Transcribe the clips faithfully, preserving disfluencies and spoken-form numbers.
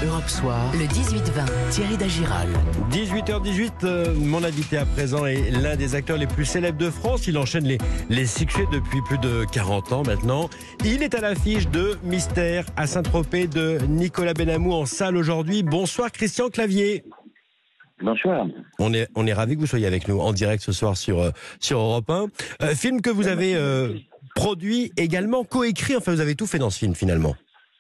Europe Soir, le dix-huit vingt, Thierry Dagiral. dix-huit heures dix-huit, euh, mon invité à présent est l'un des acteurs les plus célèbres de France. Il enchaîne les, les succès depuis plus de quarante ans maintenant. Il est à l'affiche de Mystère à Saint-Tropez de Nicolas Benamou en salle aujourd'hui. Bonsoir Christian Clavier. Bonsoir. On est, on est ravis que vous soyez avec nous en direct ce soir sur, euh, sur Europe un. Euh, film que vous avez euh, produit, également coécrit, enfin vous avez tout fait dans ce film finalement.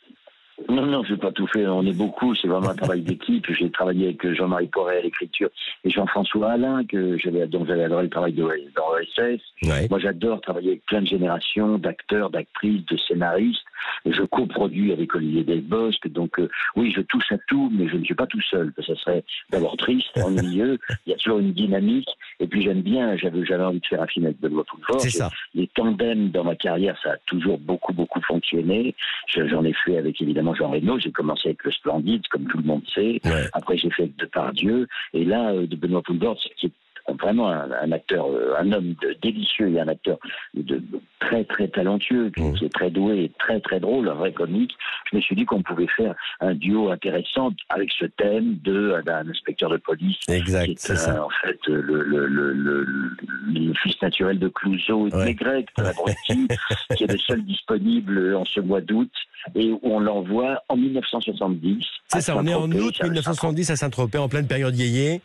Non, non, je n'ai pas tout fait. On est beaucoup. C'est vraiment un travail d'équipe. J'ai travaillé avec Jean-Marie Poiret à l'écriture et Jean-François Alain, que j'avais, dont j'avais adoré le travail de, dans O S S. Ouais. Moi, j'adore travailler avec plein de générations d'acteurs, d'actrices, de scénaristes. Et je coproduis avec Olivier Delbosque. Donc, euh, oui, je touche à tout, mais je ne suis pas tout seul. Ça serait d'abord triste, ennuyeux. Il y a toujours une dynamique. Et puis, j'aime bien. J'avais, j'avais envie de faire un film avec Benoît Poulvord. C'est ça. Les tandems dans ma carrière, ça a toujours beaucoup, beaucoup fonctionné. Je, j'en ai fait avec, évidemment, Jean Reno. J'ai commencé avec Le Splendide, comme tout le monde sait. Ouais. Après, j'ai fait Depardieu. Et là, euh, de Benoît Poulvord, qui est vraiment un, un acteur, euh, un homme de, délicieux et un acteur de, de, très, très talentueux, qui, mmh. qui est très doué et très, très drôle, un vrai comique. Je me suis dit qu'on pouvait faire un duo intéressant avec ce thème de, d'un inspecteur de police. Exact, qui est, c'est euh, ça. en fait, le, le, le, le, le fils naturel de Clouseau et de Ouais. Maigret, de la Bretie, qui est le seul disponible en ce mois d'août, et où on l'envoie en mille neuf cent soixante-dix. C'est ça, on est en août mille neuf cent soixante-dix à Saint-Tropez, en pleine période yéyé.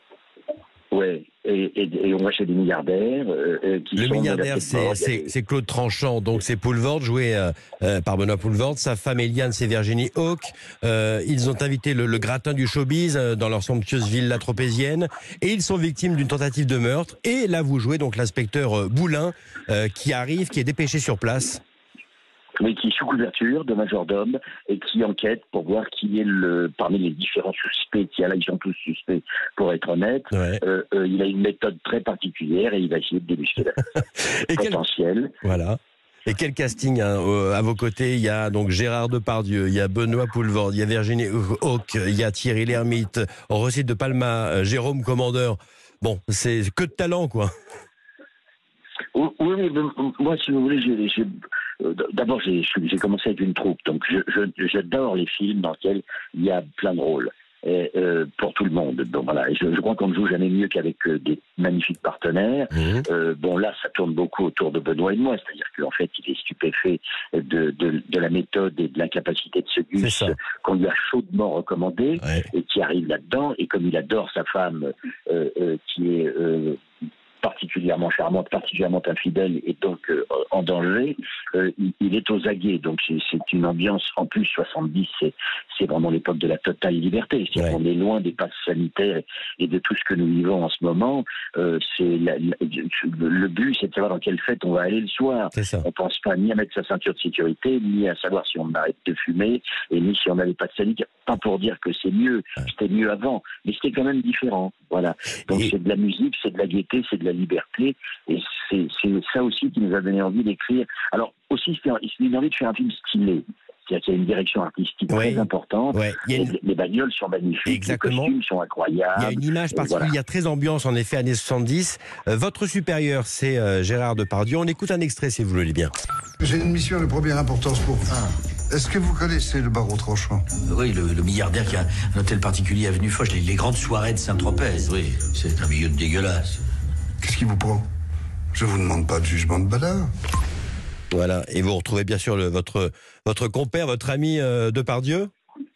Ouais, et, et, et on va chez des milliardaires. Euh, qui Le sont milliardaire, c'est, c'est, c'est Claude Tranchant, donc c'est Poulvord, joué euh, euh, par Benoît Poulvord. Sa femme Eliane, c'est Virginie Hauck. Euh, ils ont invité le, le gratin du showbiz euh, dans leur somptueuse villa tropézienne, et ils sont victimes d'une tentative de meurtre. Et là, vous jouez donc l'inspecteur euh, Boulin, euh, qui arrive, qui est dépêché sur place. Mais qui est sous couverture de majordome et qui enquête pour voir qui est le parmi les différents suspects. Qui, là, ils sont tous suspects, pour être honnête. Ouais. Euh, euh, il a une méthode très particulière et il va essayer de débusquer le potentiel. Quel... Voilà. Et quel casting hein, à vos côtés? Il y a donc Gérard Depardieu, il y a Benoît Poulvord, il y a Virginie Hauck, il y a Thierry Lhermitte, Rossi de Palma, Jérôme Commandeur. Bon, c'est que de talent, quoi. Oui, oui, moi, si vous voulez, j'ai, j'ai, d'abord, j'ai, j'ai commencé avec une troupe, donc je, je, j'adore les films dans lesquels il y a plein de rôles, et, euh, pour tout le monde. Donc voilà, et je, je crois qu'on ne joue jamais mieux qu'avec euh, des magnifiques partenaires. Mmh. Euh, bon, là, ça tourne beaucoup autour de Benoît et de moi, c'est-à-dire qu'en fait, il est stupéfait de, de, de la méthode et de l'incapacité de ce gus qu'on lui a chaudement recommandé, ouais. et qui arrive là-dedans, et comme il adore sa femme, euh, euh, qui est... Euh, particulièrement charmante, particulièrement infidèle et donc euh, en danger, euh, il, il est aux aguets. Donc c'est, c'est une ambiance, en plus soixante-dix, c'est, c'est vraiment l'époque de la totale liberté. C'est ouais. On est loin des passes sanitaires et de tout ce que nous vivons en ce moment. Euh, c'est la, la, le but, c'est de savoir dans quelle fête on va aller le soir. On ne pense pas ni à mettre sa ceinture de sécurité, ni à savoir si on arrête de fumer, et ni si on n'a les passes sanitaires. Pas pour dire que c'est mieux, ouais. C'était mieux avant, mais c'était quand même différent. Voilà. Donc et... c'est de la musique, c'est de la gaieté, c'est de la liberté, et c'est, c'est ça aussi qui nous a donné envie d'écrire. Alors aussi, il s'est donné envie de faire un film stylé. C'est-à-dire qu'il y a une direction artistique ouais. très importante. Ouais. Une... Les, les bagnoles sont magnifiques, exactement. Les costumes sont incroyables. Il y a une image particulière, voilà. Très ambiance, en effet, années soixante-dix. Euh, votre supérieur, c'est euh, Gérard Depardieu. On écoute un extrait, si vous le voulez bien. J'ai une mission de première importance pour vous. Ah. Est-ce que vous connaissez le baron Tranchant? Oui, le, le milliardaire qui a un hôtel particulier avenue Foch, les, les grandes soirées de Saint-Tropez. Oui, c'est un milieu dégueulasse. Qu'est-ce qui vous prend? Je vous demande pas de jugement de valeur. Voilà, et vous retrouvez bien sûr le, votre, votre compère, votre ami euh, Depardieu?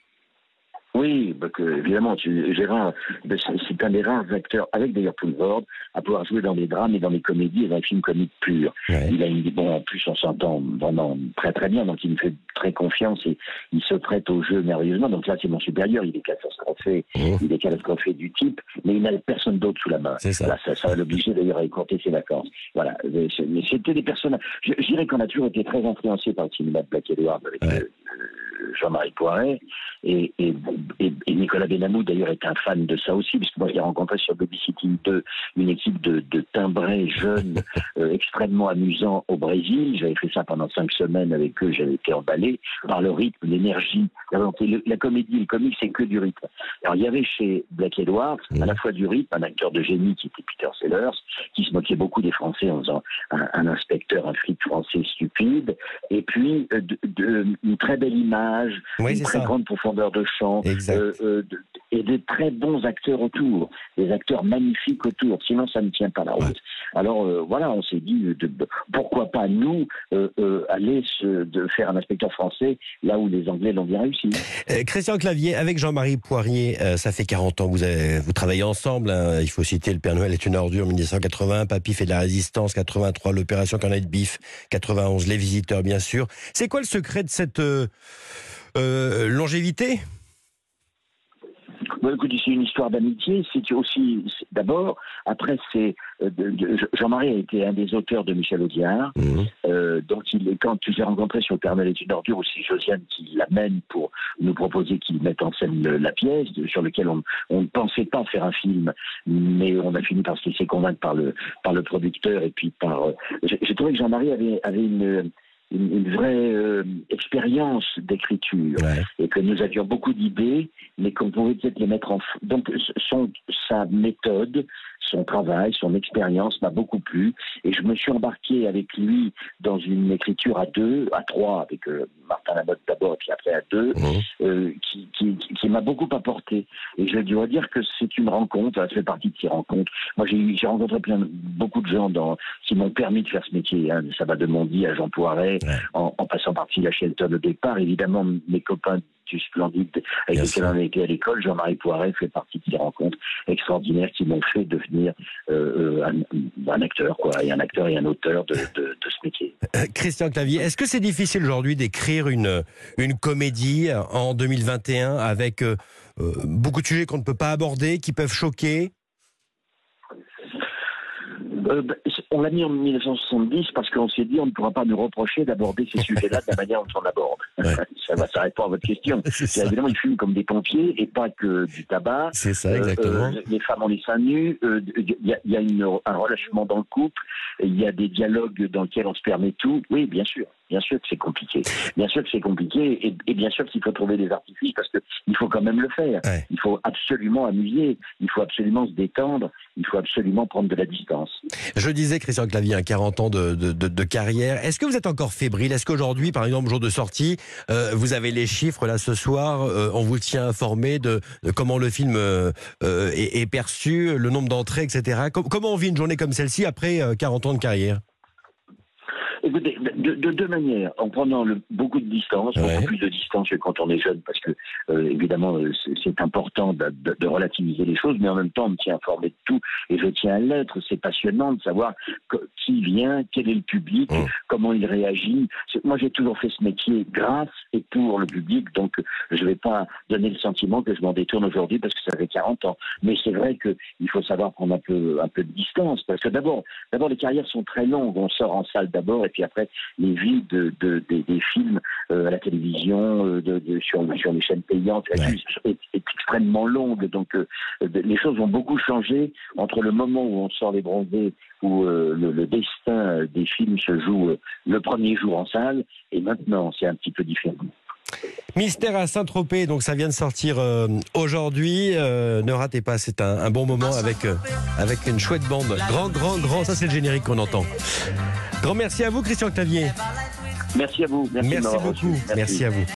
Oui, bah que, évidemment, tu, Gérard, c'est un des rares acteurs, avec d'ailleurs Poulvord, à pouvoir jouer dans des drames et dans des comédies et dans des films comiques purs. Ouais. Il a une, bon, en plus, on s'entend vraiment très très bien, donc il me fait très confiance et il se prête au jeu merveilleusement. Donc là, c'est mon supérieur, il est catastrophé, mmh. il est catastrophé du type, mais il n'a personne d'autre sous la main. C'est ça. Voilà, ça, ça va l'obliger d'ailleurs à écourter ses vacances. Voilà, mais c'était des personnages. Je, je dirais qu'on a toujours été très influencés par le cinéma de Black Edward avec ouais. euh, Jean-Marie Poiret et, et Et, et Nicolas Benamou, d'ailleurs, est un fan de ça aussi, puisque moi, j'ai rencontré sur Babysitting deux une équipe de, de timbrés jeunes, euh, extrêmement amusants au Brésil. J'avais fait ça pendant cinq semaines avec eux, j'avais été emballé par le rythme, l'énergie. La, la comédie, le comique, c'est que du rythme. Alors, il y avait chez Black Edward, à la fois du rythme, un acteur de génie qui était Peter Sellers, qui se moquait beaucoup des Français en faisant un, un inspecteur, un flic français stupide, et puis euh, de, de, une très belle image, dosage, Oui, une c'est très ça. grande profondeur de champ, Exact. euh, euh, de- et des très bons acteurs autour, des acteurs magnifiques autour. Sinon, ça ne tient pas la route. Ouais. Alors euh, voilà, on s'est dit, de, de- pourquoi pas nous euh, euh, aller se, de faire un inspecteur français là où les Anglais l'ont bien réussi. Euh, Christian Clavier, avec Jean-Marie Poirier, euh, ça fait quarante ans que vous, avez, vous travaillez ensemble. Hein. Il faut citer Le Père Noël est une ordure, mille neuf cent quatre-vingts, Papy fait de la résistance, quatre-vingt-trois, l'opération Cornet de Bif, quatre-vingt-onze, Les Visiteurs, bien sûr. C'est quoi le secret de cette euh, euh, longévité ? Bon, écoute, c'est une histoire d'amitié. C'est aussi, c'est- d'abord, après, c'est euh, de- de- Jean-Marie a été un des auteurs de Michel Audiard. Mmh. Euh, donc, il, quand tu l'ai rencontré sur Le Père Noël est une ordure, aussi Josiane qui l'amène pour nous proposer qu'il mette en scène le- la pièce, de- sur lequel on, on ne pensait pas faire un film, mais on a fini par se laisser convaincre par le, par le producteur et puis par. euh, j'ai, j'ai trouvé que Jean-Marie avait, avait une. Une, une vraie euh, expérience d'écriture Ouais. et que nous avions beaucoup d'idées, mais qu'on pouvait peut-être les mettre en... f- Donc son, sa méthode, son travail, son expérience m'a beaucoup plu et je me suis embarqué avec lui dans une écriture à deux, à trois, avec euh, Martin Lamotte d'abord et puis après à deux, Mmh. euh, qui, qui, qui m'a beaucoup apporté. Et je dois dire que c'est une rencontre, ça fait partie de ces rencontres. Moi j'ai, eu- j'ai rencontré plein, beaucoup de gens dans, qui m'ont permis de faire ce métier, hein. Ça va de Mondi à Jean Poiret, Ouais. en, en passant par Sheila Shelton au départ. Évidemment, mes copains du Splendide avec Bien lesquels sûr. on a été à l'école, Jean-Marie Poiret fait partie de ces rencontres extraordinaires qui m'ont fait devenir euh, un, un acteur, quoi, et un acteur et un auteur de, de, de ce métier. Euh, Christian Clavier, est-ce que c'est difficile aujourd'hui d'écrire une, une comédie en deux mille vingt et un avec euh, euh, beaucoup de sujets qu'on ne peut pas aborder, qui peuvent choquer ? Euh, ben, on l'a mis en mille neuf cent soixante-dix parce qu'on s'est dit on ne pourra pas nous reprocher d'aborder ces sujets-là de la manière dont on aborde. Ouais. Ça va, ça répond à votre question. C'est C'est ça. évidemment, ils fument comme des pompiers et pas que du tabac. C'est ça, Euh, exactement. euh, les femmes ont les seins nus. euh, Il y a, il y a une, un relâchement dans le couple. Il y a des dialogues dans lesquels on se permet tout. Oui, bien sûr. Bien sûr que c'est compliqué. Bien sûr que c'est compliqué et, et bien sûr qu'il faut trouver des artifices parce qu'il faut quand même le faire. Ouais. Il faut absolument amuser. Il faut absolument se détendre. Il faut absolument prendre de la distance. Je disais, Christian Clavier, hein, quarante ans de, de, de, de carrière. Est-ce que vous êtes encore fébrile ? Est-ce qu'aujourd'hui, par exemple, jour de sortie, euh, vous avez les chiffres là ce soir, euh, on vous tient informé de, de comment le film euh, euh, est, est perçu, le nombre d'entrées, et cetera. Com- comment on vit une journée comme celle-ci après euh, quarante ans de carrière ? Écoutez, de, de deux manières, en prenant le, beaucoup de distance, Ouais. beaucoup plus de distance que quand on est jeune, parce que euh, évidemment euh, c'est, c'est important de, de, de relativiser les choses, mais en même temps on me tient informé de tout et je tiens à l'être. C'est passionnant de savoir que- qui vient, quel est le public, Mmh. comment il réagit. C'est- moi j'ai toujours fait ce métier grâce et pour le public, donc je ne vais pas donner le sentiment que je m'en détourne aujourd'hui parce que ça fait quarante ans. Mais c'est vrai qu'il faut savoir prendre un peu, un peu de distance, parce que d'abord, d'abord les carrières sont très longues. On sort en salle d'abord, et puis après les vies de, de, des, des films euh, à la télévision, euh, de, de, sur, sur les chaînes payantes, Ouais. est, est extrêmement longue. Donc euh, les choses ont beaucoup changé entre le moment où on sort les bronzés, où euh, le, le destin des films se joue euh, le premier jour en salle, et maintenant c'est un petit peu différent. Mystère à Saint-Tropez, donc ça vient de sortir euh, aujourd'hui. Euh, ne ratez pas, c'est un, un bon moment avec, euh, avec une chouette bande. Grand, grand, grand, ça c'est le générique qu'on entend. Grand merci à vous, Christian Clavier. Merci à vous. Merci, de Merci m'avoir reçu. beaucoup. Merci à vous.